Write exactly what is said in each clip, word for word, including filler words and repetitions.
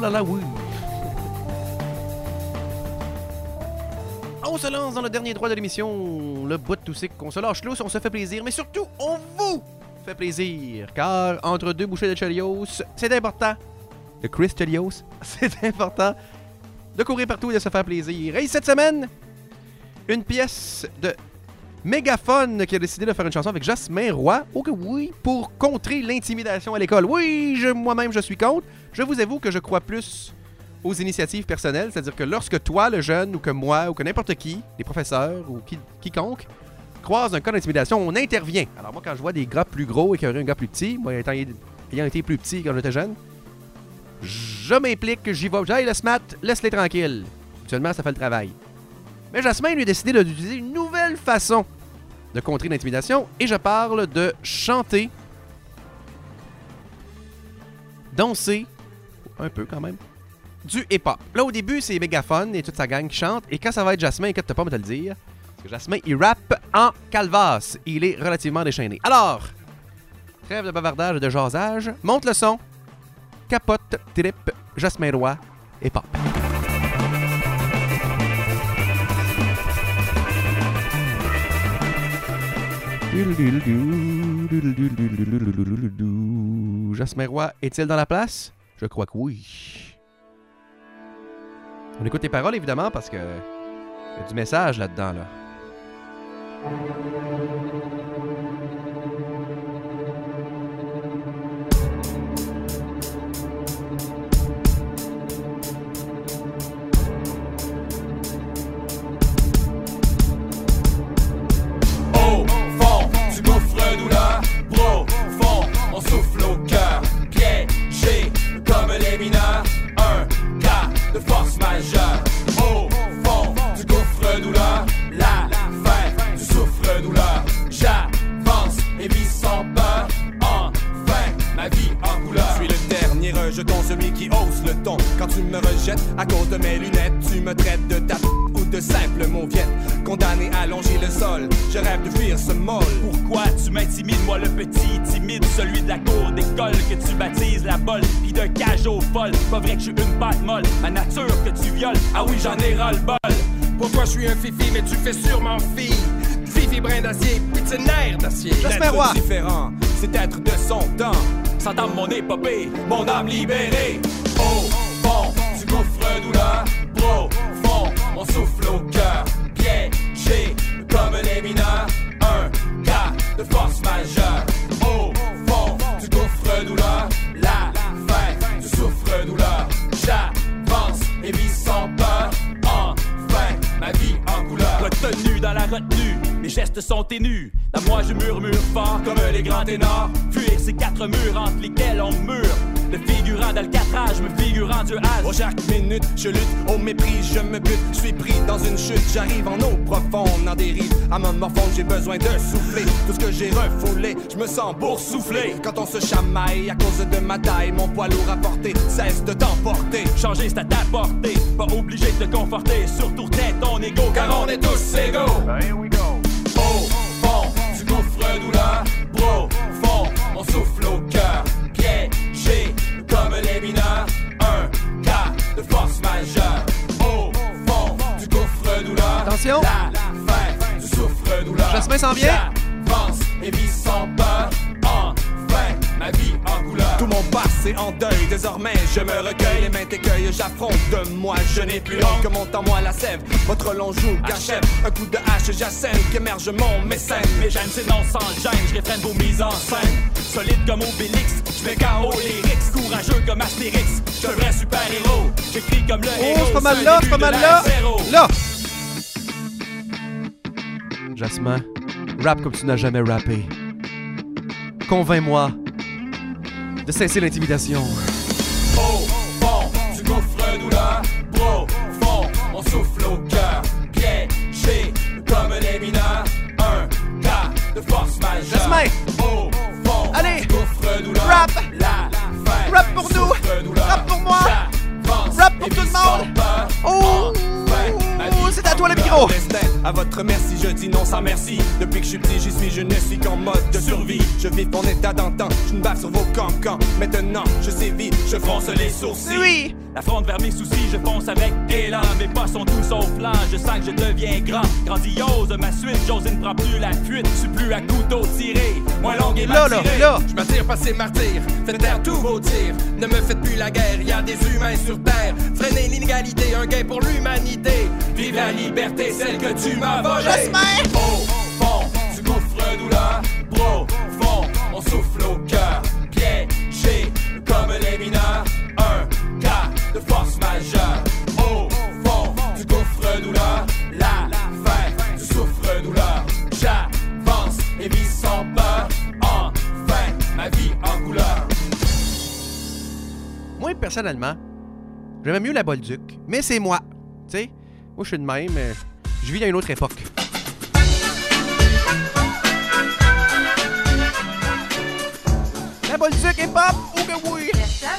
là là, oui. On se lance dans le dernier droit de l'émission, le bout de tout c'est qu'on se lâche lousse, on se fait plaisir, mais surtout, on vous fait plaisir, car entre deux bouchées de Cheerios, c'est important, de Chris Cheerios, c'est important de courir partout et de se faire plaisir. Et cette semaine, une pièce de Mégaphone qui a décidé de faire une chanson avec Jasmin Roy, oh que oui, pour contrer l'intimidation à l'école. Oui, je, moi-même je suis contre. Je vous avoue que je crois plus aux initiatives personnelles, c'est-à-dire que lorsque toi, le jeune, ou que moi, ou que n'importe qui, les professeurs, ou qui, quiconque, croise un cas d'intimidation, on intervient. Alors moi, quand je vois des gars plus gros et qu'il y aurait un gars plus petit, moi, étant, ayant été plus petit quand j'étais jeune, je m'implique, j'y vais, j'aille le smat, laisse-les tranquilles. Actuellement, ça fait le travail. Mais Jasmin, lui, a décidé d'utiliser une nouvelle façon de contrer l'intimidation, et je parle de chanter, danser, un peu quand même, du hip-hop. Là, au début, c'est Mégaphone et toute sa gang qui chante. Et quand ça va être Jasmin, inquiète-toi pas, mais te le dire. Parce que Jasmin, il rappe en calvasse. Il est relativement déchaîné. Alors, trêve de bavardage et de jasage. Monte le son. Capote, trip, Jasmin Roy, hip-hop. Jasmin Roy est-il dans la place? Je crois que oui. On écoute tes paroles, évidemment, parce que il y a du message là-dedans, là. Au fond du gouffre douleur, profond, on souffle au cœur, piégé comme les mineurs. Un cas de force majeure. Au fond du gouffre douleur, la fin du souffre-douleur. J'avance et vis sans peur. Enfin, ma vie en couleur. Je suis le dernier rejeton, celui qui hausse le ton. Quand tu me rejettes à cause de mes lunettes, tu me traites de ta p*** ou de simple mauviette. Condamné à longer le sol, je rêve de fuir ce molle. Pourquoi tu m'intimides, moi le petit timide, celui de la cour d'école que tu baptises la bolle, pis d'un cage au folle. Pas vrai que je suis une patte molle, ma nature que tu violes. Ah oui, j'en ai ras le bol. Pour toi, je suis un fifi, mais tu fais sûrement fi. Fifi brin d'acier, pis tu nerf d'acier. Jasmin Roy. Être différent, c'est être de son temps. S'entame mon épopée, mon âme libérée. Au fond du gouffre douleur, profond, on souffle au cœur, piégé comme les mineurs. Un cas de force majeure. Au fond du gouffre douleur, la fin du souffre-douleur. J'avance et vis sans peur. Enfin, ma vie en couleur. Retenu dans la retenue, mes gestes sont ténus. Dans moi je murmure fort comme les grands ténors. Fuir ces quatre murs entre lesquels on mure. Le figurant d'Alcatraz, je me figure en Dieu Al. Oh, chaque minute, je lutte au mépris, je me bute. Je suis pris dans une chute, j'arrive en eau profonde, en dérive. À me morfondre, j'ai besoin de souffler. Tout ce que j'ai refoulé, je me sens boursouflé. Quand on se chamaille à cause de ma taille, mon poids lourd à porter cesse de t'emporter. Changer, c'est à ta portée, pas obligé de te conforter. Surtout tête ton ego, car on est tous égaux. Here we go. Au fond du gouffre douleur, profond, on souffle au cœur, piégé comme les mineurs. Un cas de force majeure. Au fond du gouffre douleur, Attention. la fin du souffre douleur. Jasmin s'en vient. J'avance et vis sans peur. Enfin, ma vie en couleur. Tout mon passé en deuil, désormais je me recueille. Les mains t'écueillent, j'affronte de moi, je n'ai plus honte. Que monte en moi la sève, votre long joug achève. Un coup de hache, j'assène, qu'émerge mon mécène. Mes gènes, c'est non sans gêne, je réfrène vos mises en scène. Solide comme Obélix, je mets K O les Rix. Courageux comme Astérix, je suis un vrai super-héros. J'écris comme le héros. Oh, c'est pas mal c'est là, un c'est pas début mal de là. l'ère zéro. Là! Jasmin, rap comme tu n'as jamais rappé. Convainc-moi de cesser l'intimidation. Au fond du gouffre douleur, profond, on souffle au cœur, piégé comme les mineurs. Un cas de force majeure. Jasmin! Au fond Allez! du gouffre douleur, Rap! la fin Rap pour du nous! souffre-douleur. Rap pour moi! J'avance Rap pour et tout le vis monde! sans peur. Oh! Enfin, ma vie C'est à toi le en micro! Destin, à votre merci, je dis non sans merci. Depuis que je suis petit, j'y suis, je ne suis qu'en mode de survie. Je vis mon état d'antan, je ne bave sur vos cancans. Maintenant, je sévis, je fronce les sourcils. Oui! La fronte vers mes soucis, je fonce avec élan. Mes pas sont tous au flanc, je sens que je deviens grand. Grandiose, ma suite, j'ose ne prend plus la fuite. Je suis plus à couteau tiré, moins longue et Là, là, martirée. là! Je m'attire pas ces martyrs, faites taire tous vos tirs. Ne me faites plus la guerre, y a des humains sur terre. Freinez l'inégalité, un gain pour l'humanité. Vive la liberté, celle que tu m'as volée. J'espère! Au fond du gouffre douleur, profond, on souffle au cœur. Piégé comme les mineurs, un cas de force majeure. Au fond du gouffre douleur, la fin du souffre douleur. J'avance et vis sans peur, enfin ma vie en couleur. Moi, personnellement, j'aimais mieux la Bolduc, mais c'est moi. Tu sais, moi, je suis de même, mais je vis dans une autre époque. La Bolduc est pop, ou que oui!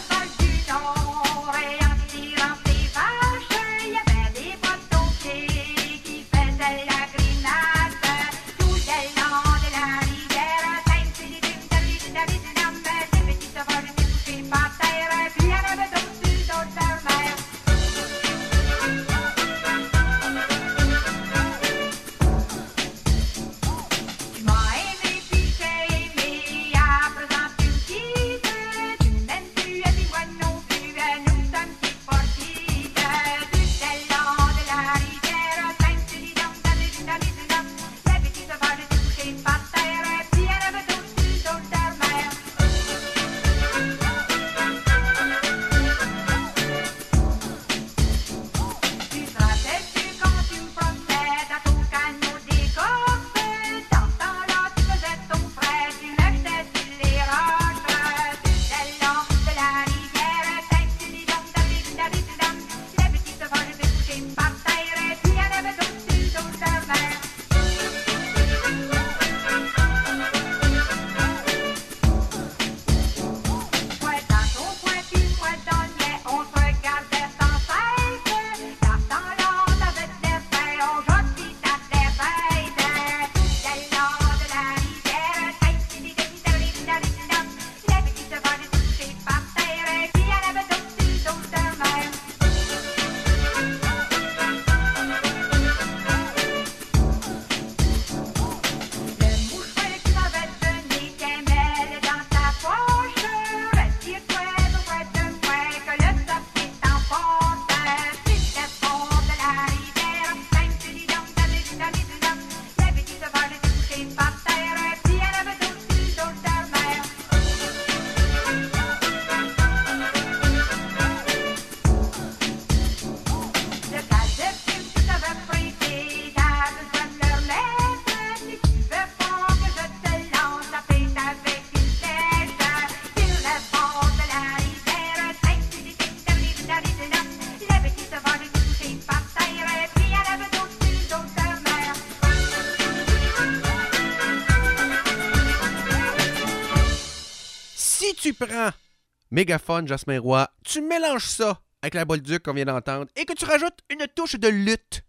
Tu prends Mégaphone, Jasmin Roy, tu mélanges ça avec la Bolduc qu'on vient d'entendre et que tu rajoutes une touche de lutte.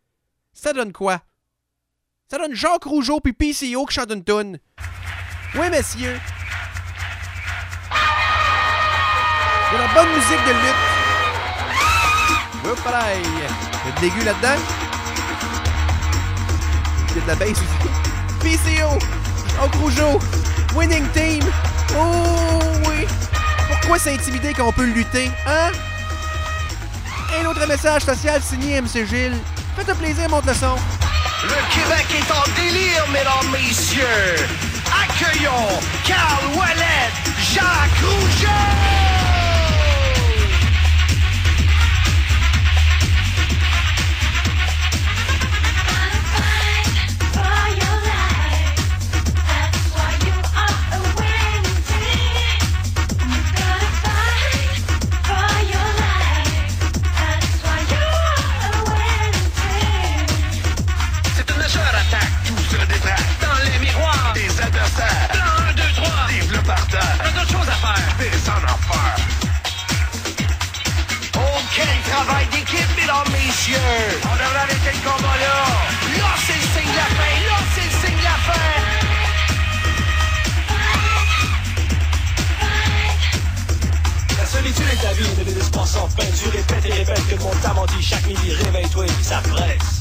Ça donne quoi? Ça donne Jacques Rougeau puis P C O qui chante une toune. Oui, messieurs. De la bonne musique de lutte. Hop là, il y a de l'aigu là-dedans. Il y a de la bass aussi. P C O, Jacques Rougeau, Winning Team. Oh oui! Pourquoi s'intimider quand on peut lutter, hein? Un autre message social signé M C Gilles. Faites-le plaisir, monte le son. Le Québec est en délire, mesdames, messieurs. Accueillons Carl Ouellet, Jacques Rougeau! Dans les miroirs des adversaires. Plan un, deux, trois. Vive le parterre. On a d'autres choses à faire. Descends en tu répètes et répètes que mon talent dit chaque midi, réveille-toi et ça presse.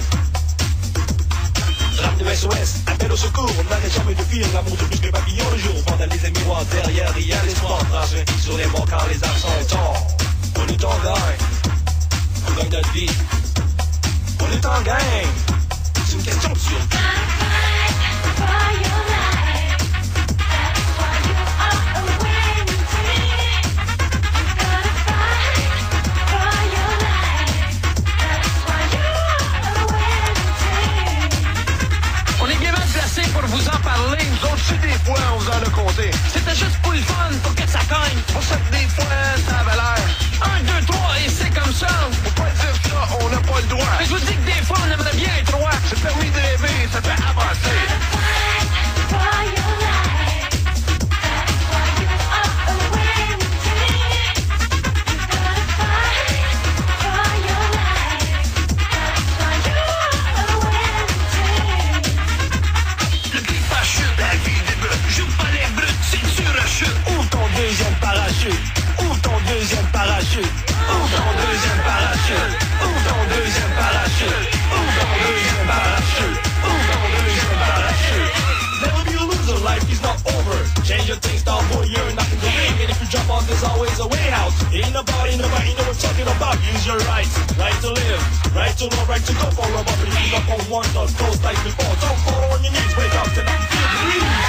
Drame de S O S, appel au secours, on n'arrête jamais de fuir l'amour de plus que papillon le jour. Vandaliser les miroirs, derrière rien l'espoir, tracé sur les morts car les âmes sont tort. On est en gagne, on gagne notre vie. On est en gagne, c'est une question de survie. Pour vous en parler, nous autres, c'est des fois, on vous en a compté. C'était juste pour le fun, pour que ça cogne. Pour ça que des fois, ça avait l'air. Un, deux, trois, et c'est comme ça. Faut pas dire ça, on n'a pas le droit. Mais je vous dis que des fois, on aimerait bien être roi. C'est permis de rêver, ça fait avancer. Ouvre ton deuxième parachute. Ouvre ton deuxième parachute. Ouvre ton deuxième parachute. Ouvre ton deuxième parachute. Ouvre ton deuxième parachute. Ouvre ton deuxième parachute. Never be a loser, life is not over. Change your things, start boy, you're not in the ring. And if you jump off, there's always a way out. Ain't nobody, nobody know what you're talking about. Use your rights, right to live, right to love, right to go for a bubble. If you up on one, don't close like before. Don't fall on your knees, wake up tonight, you feel the breeze.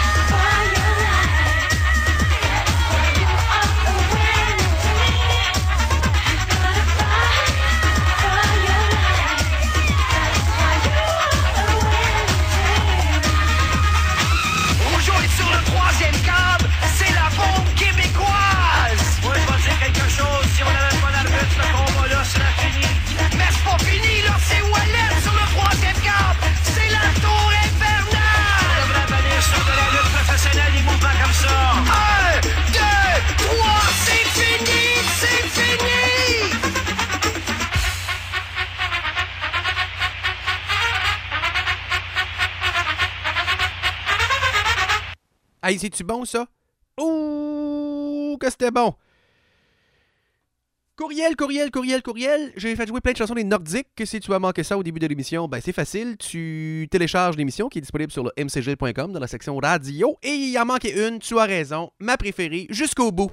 Hey, c'est-tu bon, ça? Ouh, que c'était bon! Courriel, courriel, courriel, courriel. J'ai fait jouer plein de chansons des Nordiques. Si tu as manqué ça au début de l'émission, ben c'est facile. Tu télécharges l'émission qui est disponible sur le m c g point com dans la section radio. Et il y en manquait une, tu as raison, ma préférée, jusqu'au bout.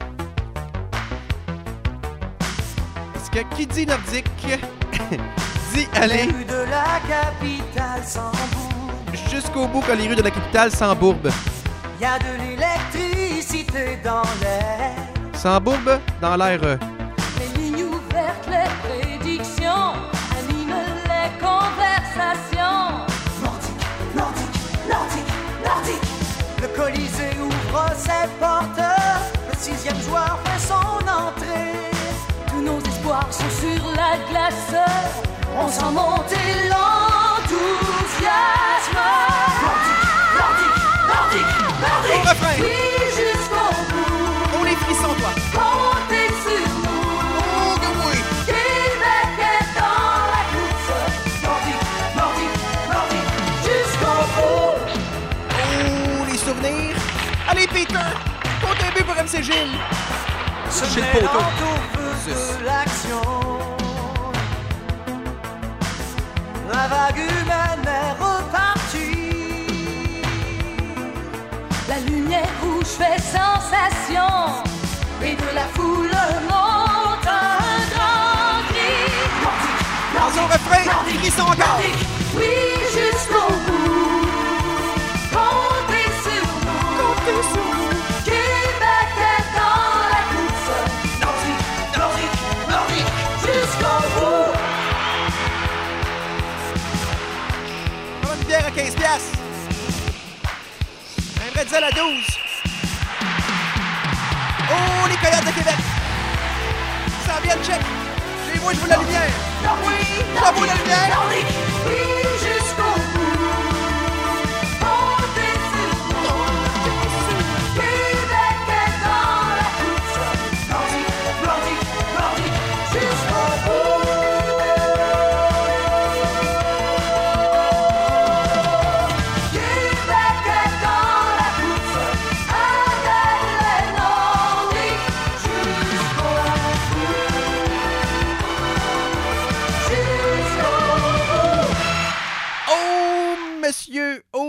Parce que qui dit Nordique, dit aller... Les rues de la capitale sans bourbe. Jusqu'au bout que les rues de la capitale sans bourbe. Y a de l'électricité dans l'air. Sans bourbe, dans l'air. Euh... Les lignes ouvertes, les prédictions animent les conversations. Nordique, nordique, nordique, nordique. Le Colisée ouvre ses portes. Le sixième joueur fait son entrée. Tous nos espoirs sont sur la glace. On sent monter l'enthousiasme. Nordique, nordique, nordique. Au refrain! Oui, jusqu'au bout. On les frissons, toi! Comptez sur nous. Oh, que oui! Québec est dans la course. Nordique, nordique, nordique. Jusqu'au bout. Oh, les souvenirs! Allez, Peter! Compte un but pour M C Gilles! Ce Chez le mélange poteau. au feu de l'action. La vague humaine est repartie. La lumière rouge fait sensation. Et de la foule monte un grand cri. Nordique, Dans son refrain, nordique, ils sont encore! nordique. Oui, jusqu'au bout. Comptez sur nous. Comptez sur nous! Québec est dans la course. Nordique, nordique, nordique. Jusqu'au bout. Prends une bière à quinze piastres! Un bretzel à douze! Oh, les Coyotes de Québec! Ça vient de check! J'ai moi, je veux la lumière! Oui, je veux la lumière! Nordique, oui, jusqu'au bout. Comptez sur nous. Québec est dans la course. Nordique, nordique, nordique. Jusqu'au bout. Québec est dans la course. Avec les Nordiques. Jusqu'au bout.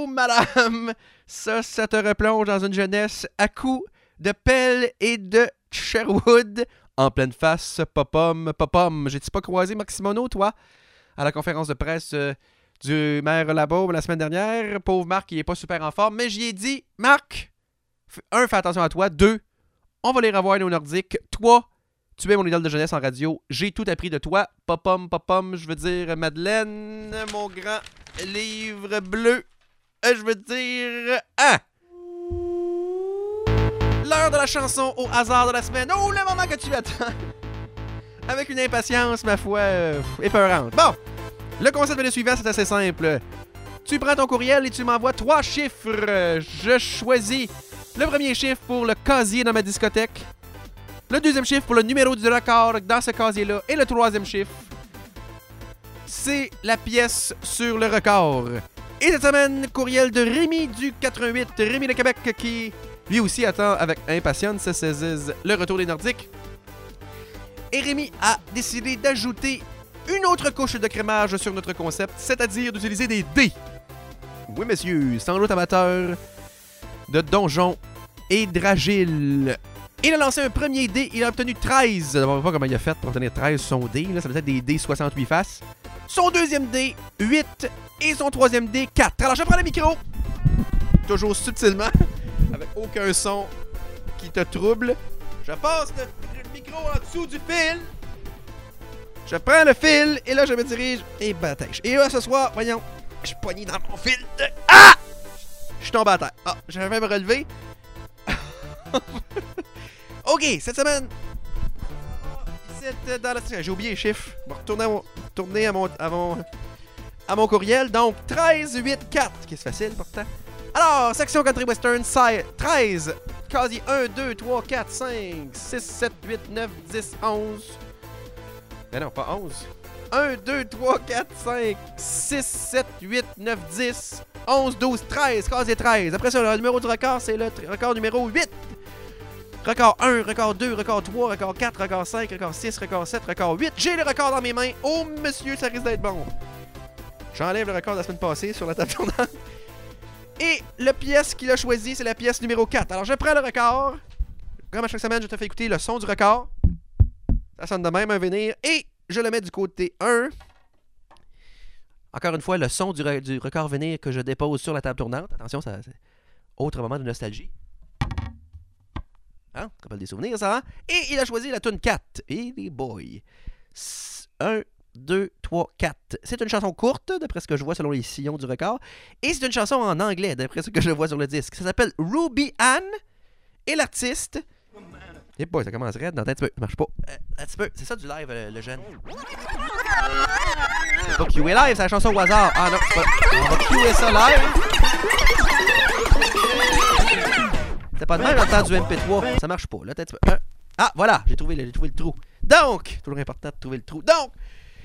Oh, madame! Ça, ça te replonge dans une jeunesse à coups de pelle et de Sherwood. En pleine face, pop-om, pop-om. J'ai-tu pas croisé Marc Simoneau, toi, à la conférence de presse euh, du maire Labaume la semaine dernière? Pauvre Marc, il est pas super en forme, mais j'y ai dit, Marc, un, fais attention à toi. Deux, on va les revoir nos Nordiques. Trois, tu es mon idole de jeunesse en radio. J'ai tout appris de toi. Pop-om, pop-om, je veux dire, Madeleine, mon grand livre bleu. Je veux dire, ah! L'heure de la chanson au hasard de la semaine. Oh, le moment que tu attends. Avec une impatience, ma foi, euh, épeurante. Bon, le concept est le suivant, c'est assez simple. Tu prends ton courriel et tu m'envoies trois chiffres. Je choisis le premier chiffre pour le casier dans ma discothèque. Le deuxième chiffre pour le numéro du record dans ce casier-là. Et le troisième chiffre, c'est la pièce sur le record. Et cette semaine, courriel de Rémi du quatre-vingt-huit. Rémi de Québec qui... lui aussi attend avec impatience le retour des Nordiques. Et Rémi a décidé d'ajouter une autre couche de crémage sur notre concept, c'est-à-dire d'utiliser des dés. Oui, monsieur, sans doute amateur de donjons et dragile. Il a lancé un premier dé, il a obtenu treize. Je ne sais pas comment il a fait pour obtenir treize son dé. Là, ça doit être des dés soixante-huit faces. Son deuxième dé, huit. Et son troisième dé, quatre. Alors, je prends le micro, toujours subtilement, avec aucun son qui te trouble. Je passe le, le micro en dessous du fil. Je prends le fil et là je me dirige et bataille. Et là ce soir, voyons, je suis poigné dans mon fil de... Ah! Je suis tombé à terre. Ah, je vais me relever. OK, cette semaine, c'est dans la... J'ai oublié les chiffres. Je vais retourner à mon, retourner à mon, à mon, à mon courriel. Donc, treize, huit, quatre. Qui est facile pourtant. Alors, section country western, treize, casier un, deux, trois, quatre, cinq, six, sept, huit, neuf, dix, onze. Mais non, pas onze. un, deux, trois, quatre, cinq, six, sept, huit, neuf, dix, onze, douze, treize, casier treize. Après ça, le numéro du record, c'est le record numéro huit. Record un, record deux, record trois, record quatre, record cinq, record six, record sept, record huit. J'ai le record dans mes mains. Oh, monsieur, ça risque d'être bon. J'enlève le record de la semaine passée sur la table tournante. Et la pièce qu'il a choisie, c'est la pièce numéro quatre. Alors, je prends le record. Comme à chaque semaine, je te fais écouter le son du record. Ça sonne de même, un venir. Et je le mets du côté un. Encore une fois, le son du, re du record venir que je dépose sur la table tournante. Attention, ça, c'est autre moment de nostalgie. Hein? Ça rappelle des souvenirs, ça, hein? Et il a choisi la tune quatre. Et les boys. un, deux, trois, quatre. C'est une chanson courte, d'après ce que je vois selon les sillons du record. Et c'est une chanson en anglais, d'après ce que je vois sur le disque. Ça s'appelle Ruby Ann. Et l'artiste... Eh boy, ça commence raide. Non, attends un petit peu. Ça marche pas. Euh, un petit peu. C'est ça du live, euh, le jeune. C'est pas Q A live, c'est la chanson au hasard. Ah non, c'est pas... On va Q A ça live. C'est pas de même dans le temps du M P trois. Ça marche pas. Là, attends un petit peu. Ah, voilà. J'ai trouvé, le, trouvé le trou. Donc, toujours important de trouver le trou. Donc...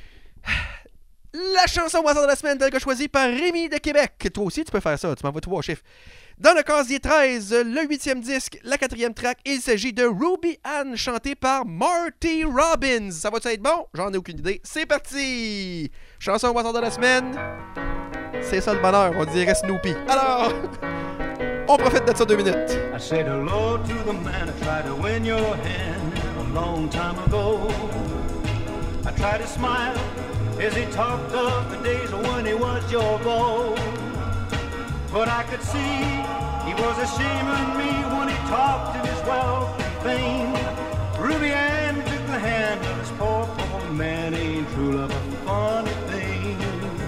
La chanson au hasard de la semaine telle que choisie par Rémi de Québec. Toi aussi, tu peux faire ça. Tu m'envoies trois chiffres. Dans le casier treize, le huitième disque, la quatrième track, il s'agit de Ruby Ann, chantée par Marty Robbins. Ça va-tu être bon? J'en ai aucune idée. C'est parti! Chanson au hasard de la semaine. C'est ça le bonheur, on dirait Snoopy. Alors, on profite de ça deux minutes. I said hello to the man I tried to win your hand a long time ago. I tried to smile as he talked of the days when he was your beau. But I could see he was ashamed of me when he talked of his wealth and fame. Ruby Ann took the hand of this poor, poor man. Ain't true love a funny thing?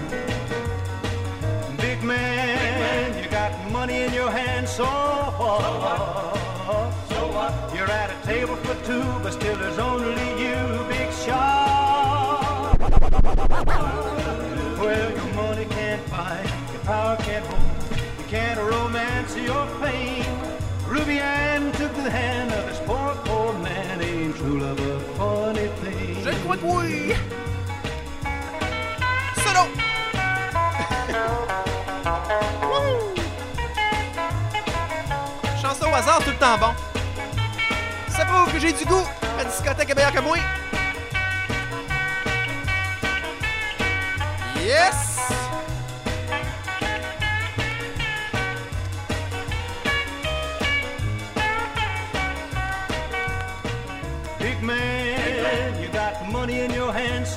Big man, you got money in your hand, so what? So what? So what? You're at a table for two, but still there's only you, big shot. Well, your money can't buy, your power can't hold. Can't romance your pain. Ruby Ann took the hand of this poor, poor man. Ain't true love a funny thing? Je crois que oui! Solo! Chanson au hasard tout le temps bon. Ça prouve que j'ai du goût. La discothèque est meilleure que moi. Yes!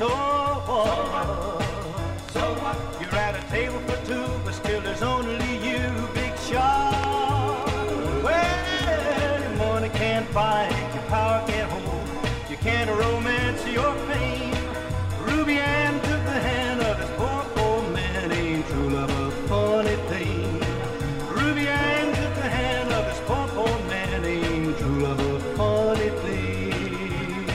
so what? So what? You're at a table for two, but still there's only you, big shot. Well, your money can't buy, your power can't hold, you can't romance your fame. Ruby Ann took the hand of his poor, poor man. Ain't true love a funny thing? Ruby Ann took the hand of his poor, poor man. Ain't true love a funny thing?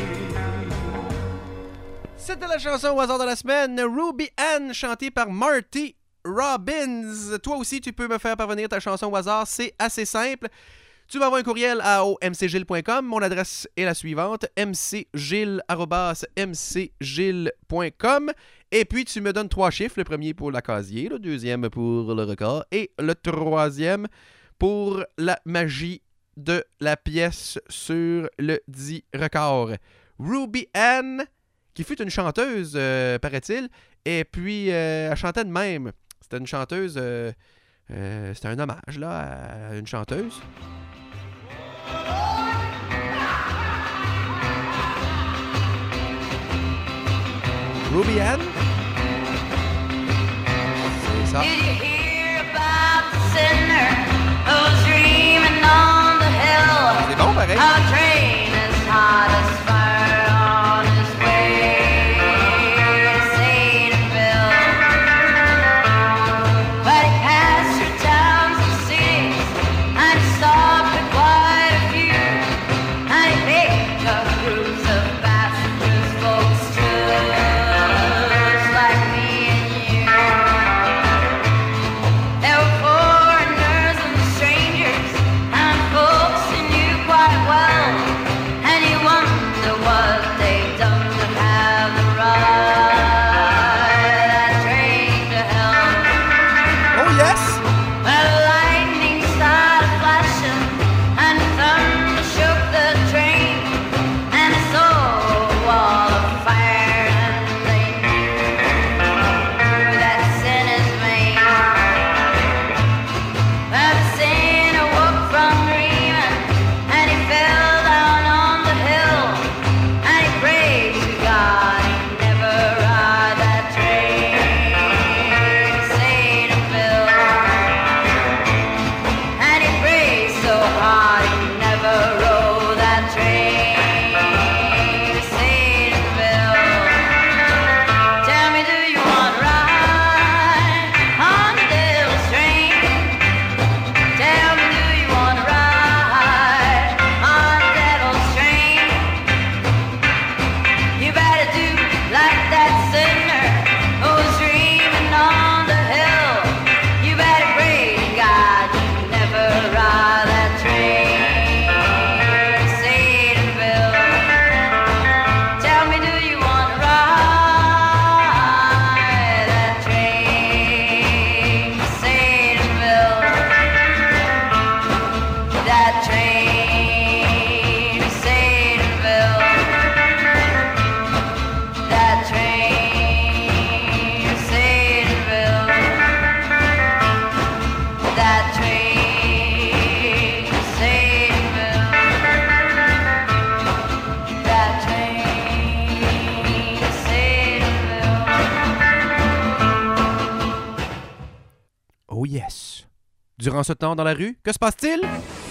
C'était la chanson au hasard de la semaine, Ruby Ann, chantée par Marty Robbins. Toi aussi, tu peux me faire parvenir ta chanson au hasard, c'est assez simple. Tu m'envoies un courriel à au m c gilles point com. Mon adresse est la suivante, m c gilles arobase m c gilles point com. Et puis, tu me donnes trois chiffres. Le premier pour la casier, le deuxième pour le record et le troisième pour la magie de la pièce sur le dit record. Ruby Ann, qui fut une chanteuse, euh, paraît-il, et puis euh, elle chantait de même. C'était une chanteuse... Euh, euh, c'était un hommage, là, à une chanteuse. Ruby Ann. C'est ça. Did you hear about the sinner who's dreaming on the hill? C'est bon, pareil. Our train is hot as fire on his way to Satanville. But he passed through towns and cities and stopped at quite a few. And he picked up groups of passengers, folks just like me and you. There were foreigners and strangers and folks he knew quite well. And he wondered what they'd done to have the ride that train to hell. Oh, yes! Well, lightning started flashing and thunder shook the train, and they saw a wall of fire and they knew that sin is vain. Well, the sinner woke from dreaming and he fell down on the hill and he prayed to God he'd never ride that train to Satanville. And he prayed so hard he never rode that train to Satanville. Tell me, do you want to ride on the devil's train? Tell me, do you want to ride on the devil's train? You better do like that sinner who's dreaming on the hill. You better pray to God you never ride that train to Satanville. Tell me, do you want to ride that train to Satanville? That train to Satanville. That train to Satanville. That train to Satanville. That train to Satanville. Oh, yes. Durant ce temps dans la rue, que se passe-t-il?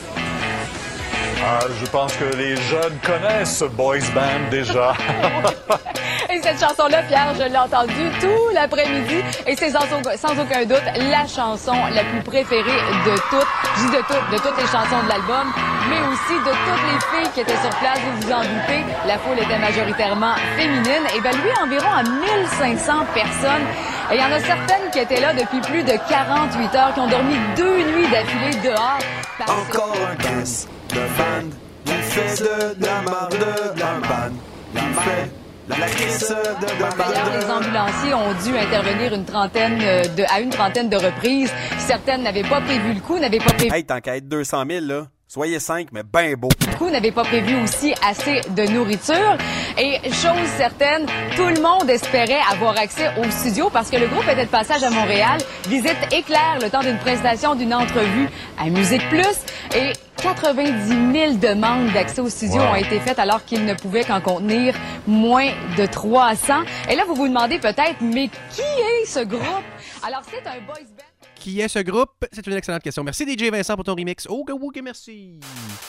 Ah, je pense que les jeunes connaissent ce boys band déjà. Et cette chanson-là, Pierre, je l'ai entendue tout l'après-midi et c'est sans, sans aucun doute la chanson la plus préférée de toutes. Je dis de toutes, de toutes les chansons de l'album, mais aussi de toutes les filles qui étaient sur place, vous vous en doutez. La foule était majoritairement féminine, évaluée environ à mille cinq cents personnes. Et il y en a certaines qui étaient là depuis plus de quarante-huit heures, qui ont dormi deux nuits d'affilée dehors. Encore un caisse de band qui fait de la marde de la band qui fait la caisse de la D'ailleurs, les ambulanciers ont dû intervenir une trentaine de, à une trentaine de reprises. Certaines n'avaient pas prévu le coup, n'avaient pas prévu... Hey, tant qu'à être deux cent mille, là, Soyez cinq, mais ben beau. Du coup, n'avait pas prévu aussi assez de nourriture. Et chose certaine, tout le monde espérait avoir accès au studio parce que le groupe était de passage à Montréal. Visite éclair le temps d'une prestation, d'une entrevue à Musique Plus. Et quatre-vingt-dix mille demandes d'accès au studio Wow. ont été faites alors qu'ils ne pouvaient qu'en contenir moins de trois cents. Et là, vous vous demandez peut-être, mais qui est ce groupe? Alors, c'est un boys band. Qui est ce groupe? C'est une excellente question. Merci D J Vincent pour ton remix. Oh, que oui, que merci.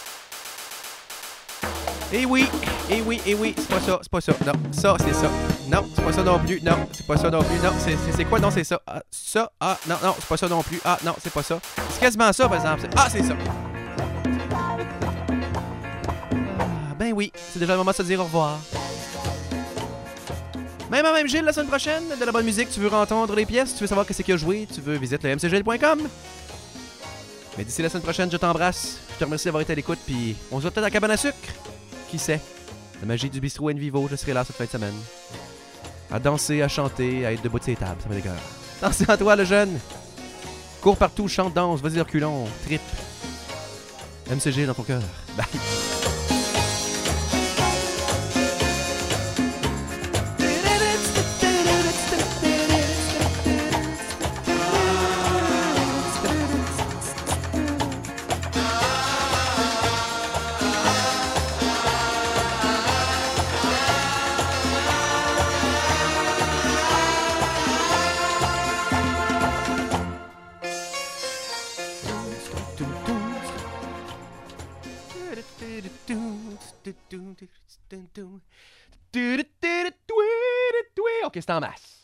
Eh oui, eh oui, eh oui, c'est pas ça, c'est pas ça. Non, ça, c'est ça. Non, c'est pas ça non plus. Non, c'est pas ça non plus. Non, c'est, c'est, c'est quoi? Non, c'est ça. Ah, ça. Ah, non, non, c'est pas ça non plus. Ah, non, c'est pas ça. C'est quasiment ça, par exemple. C'est- Ah, c'est ça. Ah, ben oui, c'est déjà le moment de se dire au revoir. Même à même Gilles la semaine prochaine, de la bonne musique, tu veux entendre les pièces, tu veux savoir qu'est-ce qu'il y a joué, tu veux visiter le m c g l point com. Mais d'ici la semaine prochaine, je t'embrasse, je te remercie d'avoir été à l'écoute, puis on se voit peut-être à la cabane à sucre. Qui sait? La magie du bistrot en vivo, je serai là cette fin de semaine. À danser, à chanter, à être debout de ces tables, ça me dégueule. Attention à toi, le jeune! Cours partout, chante, danse, vas-y reculons, trip. M C G dans ton cœur. Bye! Ok, c'est en masse.